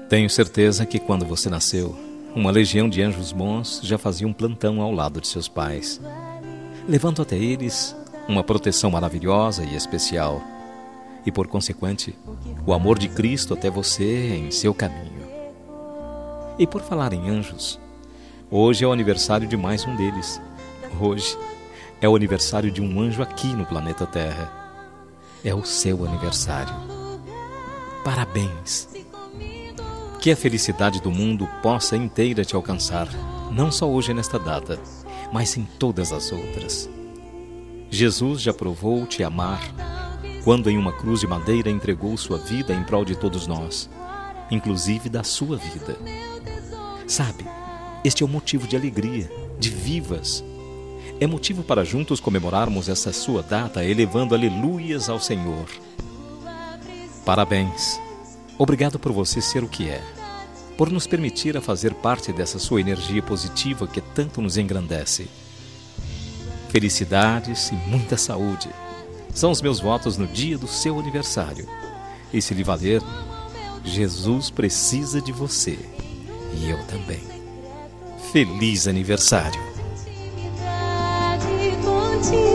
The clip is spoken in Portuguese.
Tenho certeza que quando você nasceu, uma legião de anjos bons já fazia um plantão ao lado de seus pais, levando até eles uma proteção maravilhosa e especial, e por consequente, o amor de Cristo até você em seu caminho. E por falar em anjos, hoje é o aniversário de mais um deles. Hoje é o aniversário de um anjo aqui no planeta Terra. É o seu aniversário. Parabéns! Que a felicidade do mundo possa inteira te alcançar, não só hoje nesta data, mas em todas as outras. Jesus já provou te amar quando em uma cruz de madeira entregou sua vida em prol de todos nós, inclusive da sua vida. Sabe, este é um motivo de alegria, de vivas. É motivo para juntos comemorarmos essa sua data, elevando aleluias ao Senhor. Parabéns! Obrigado por você ser o que é, por nos permitir a fazer parte dessa sua energia positiva que tanto nos engrandece. Felicidades e muita saúde são os meus votos no dia do seu aniversário. E se lhe valer, Jesus precisa de você. E eu também. Feliz aniversário!